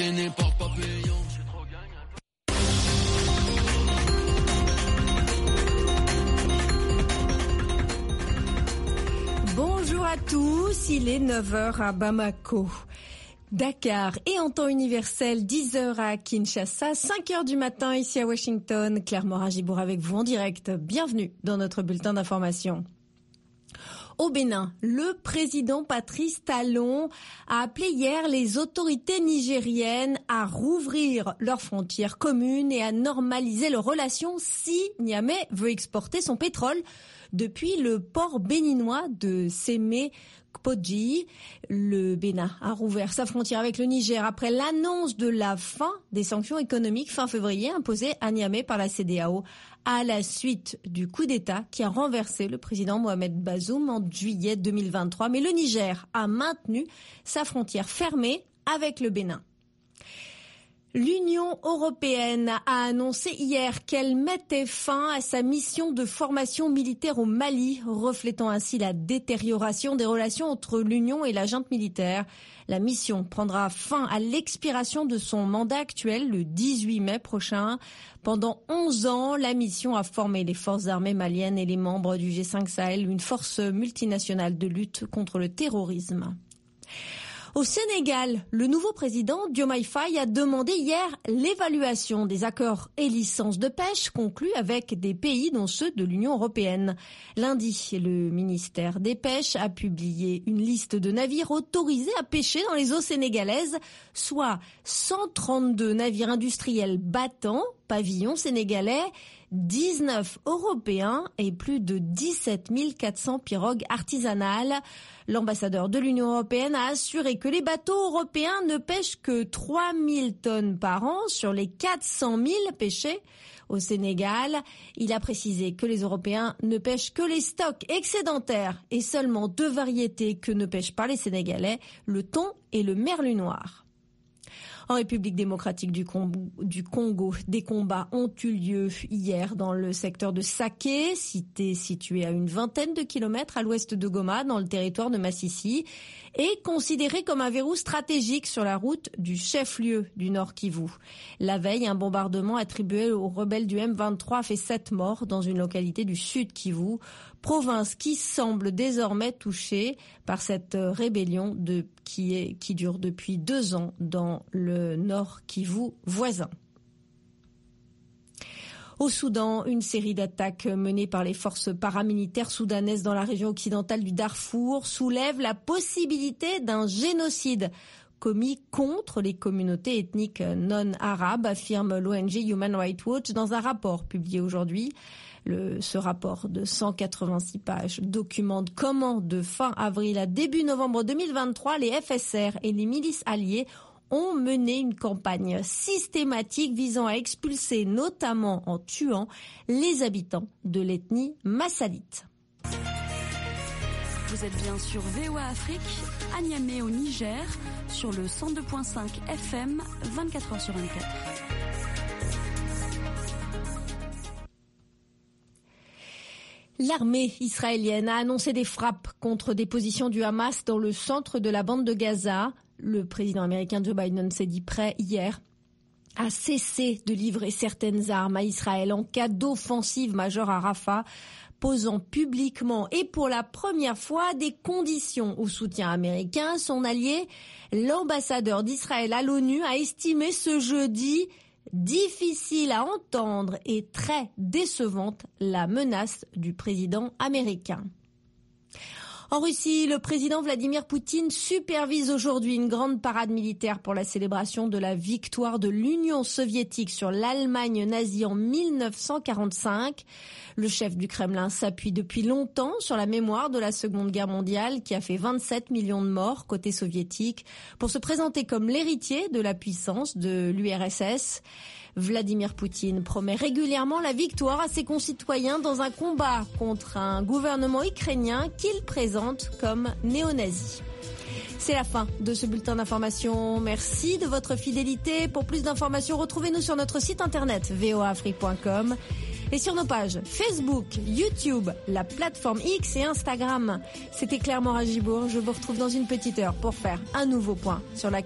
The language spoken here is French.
gêné par pas payant. Bonjour à tous, il est 9h à Bamako, Dakar et en temps universel 10h à Kinshasa, 5h du matin ici à Washington. Claire Morin-Gibour avec vous en direct. Bienvenue dans notre bulletin d'information. Au Bénin, le président Patrice Talon a appelé hier les autorités nigériennes à rouvrir leurs frontières communes et à normaliser leurs relations si Niamey veut exporter son pétrole depuis le port béninois de Sémé-Kpodji. Le Bénin a rouvert sa frontière avec le Niger après l'annonce de la fin des sanctions économiques fin février imposées à Niamey par la CEDEAO à la suite du coup d'État qui a renversé le président Mohamed Bazoum en juillet 2023. Mais le Niger a maintenu sa frontière fermée avec le Bénin. L'Union européenne a annoncé hier qu'elle mettait fin à sa mission de formation militaire au Mali, reflétant ainsi la détérioration des relations entre l'Union et la junte militaire. La mission prendra fin à l'expiration de son mandat actuel le 18 mai prochain. Pendant 11 ans, la mission a formé les forces armées maliennes et les membres du G5 Sahel, une force multinationale de lutte contre le terrorisme. Au Sénégal, le nouveau président Diomaye Faye a demandé hier l'évaluation des accords et licences de pêche conclus avec des pays dont ceux de l'Union européenne. Lundi, le ministère des Pêches a publié une liste de navires autorisés à pêcher dans les eaux sénégalaises, soit 132 navires industriels battants, pavillon sénégalais, 19 européens et plus de 17 400 pirogues artisanales. L'ambassadeur de l'Union européenne a assuré que les bateaux européens ne pêchent que 3 000 tonnes par an sur les 400 000 pêchés au Sénégal. Il a précisé que les Européens ne pêchent que les stocks excédentaires et seulement 2 variétés que ne pêchent pas les Sénégalais, le thon et le merlu noir. En République démocratique du Congo, des combats ont eu lieu hier dans le secteur de Saké, cité située à une vingtaine de kilomètres à l'ouest de Goma, dans le territoire de Massissi, et considéré comme un verrou stratégique sur la route du chef-lieu du Nord Kivu. La veille, un bombardement attribué aux rebelles du M23 a fait 7 morts dans une localité du Sud Kivu, province qui semble désormais touchée par cette rébellion qui dure depuis 2 ans dans le Nord Kivu voisin. Au Soudan, une série d'attaques menées par les forces paramilitaires soudanaises dans la région occidentale du Darfour soulève la possibilité d'un génocide commis contre les communautés ethniques non arabes, affirme l'ONG Human Rights Watch dans un rapport publié aujourd'hui. Ce rapport de 186 pages documente comment, de fin avril à début novembre 2023, les FSR et les milices alliées ont mené une campagne systématique visant à expulser, notamment en tuant, les habitants de l'ethnie massalite. Vous êtes bien sur VOA Afrique, à Niamey au Niger, sur le 102.5 FM, 24h sur 24. L'armée israélienne a annoncé des frappes contre des positions du Hamas dans le centre de la bande de Gaza. Le président américain Joe Biden s'est dit prêt hier à cesser de livrer certaines armes à Israël en cas d'offensive majeure à Rafah, posant publiquement et pour la première fois des conditions au soutien américain. Son allié, l'ambassadeur d'Israël à l'ONU, a estimé ce jeudi difficile à entendre et très décevante la menace du président américain. En Russie, le président Vladimir Poutine supervise aujourd'hui une grande parade militaire pour la célébration de la victoire de l'Union soviétique sur l'Allemagne nazie en 1945. Le chef du Kremlin s'appuie depuis longtemps sur la mémoire de la Seconde Guerre mondiale qui a fait 27 millions de morts côté soviétique pour se présenter comme l'héritier de la puissance de l'URSS. Vladimir Poutine promet régulièrement la victoire à ses concitoyens dans un combat contre un gouvernement ukrainien qu'il présente comme néo-nazi. C'est la fin de ce bulletin d'information. Merci de votre fidélité. Pour plus d'informations, retrouvez-nous sur notre site internet voaafrique.com et sur nos pages Facebook, YouTube, la plateforme X et Instagram. C'était Claire Morin-Gibour. Je vous retrouve dans une petite heure pour faire un nouveau point sur l'actualité.